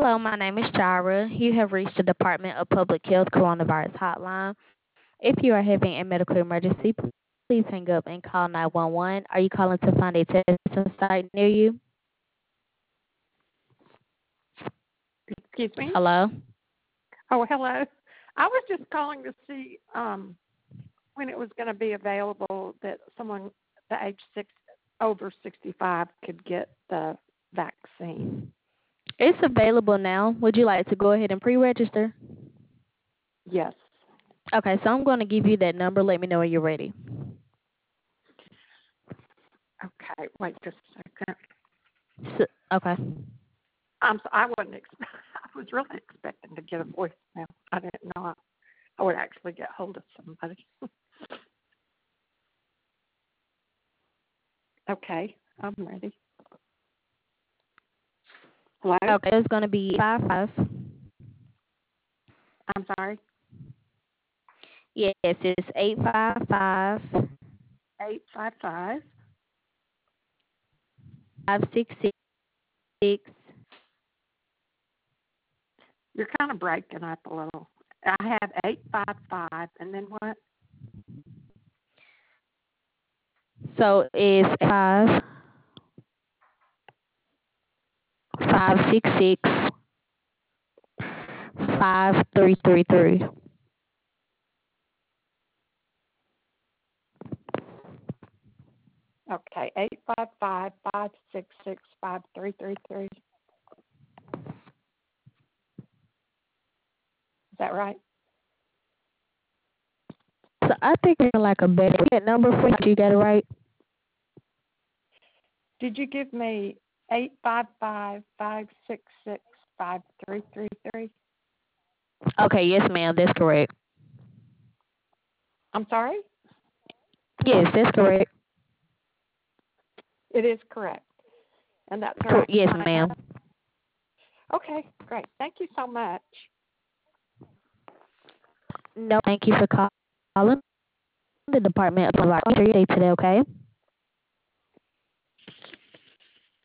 Hello, my name is Jira. You have reached the Department of Public Health Coronavirus Hotline. If you are having a medical emergency, please hang up and call 911. Are you calling to find a testing site near you? Excuse me? Hello? Oh, hello. I was just calling to see when it was going to be available that someone the age over 65 could get the vaccine. It's available now. Would you like to go ahead and pre-register? Yes. Okay, so I'm going to give you that number. Let me know when you're ready. Okay. Wait just a second. Okay. I wasn't. I was really expecting to get a voicemail. I didn't know I would actually get hold of somebody. Okay, I'm ready. Hello. Okay, it's going to be 55. I'm sorry. Yes, it's 855 855. 566. You're kind of breaking up a little. I have 855, and then what? So it's 566 5333. Okay, 855-566-5333. Is that right? So I think it's like a better number for you. You got it right. Did you give me 855-566-5333? Okay, yes, ma'am. That's correct. I'm sorry? Yes, that's correct. It is correct. And that's all right. Yes, ma'am. Okay, great. Thank you so much. No, thank you for calling the Department of Public Health today, okay?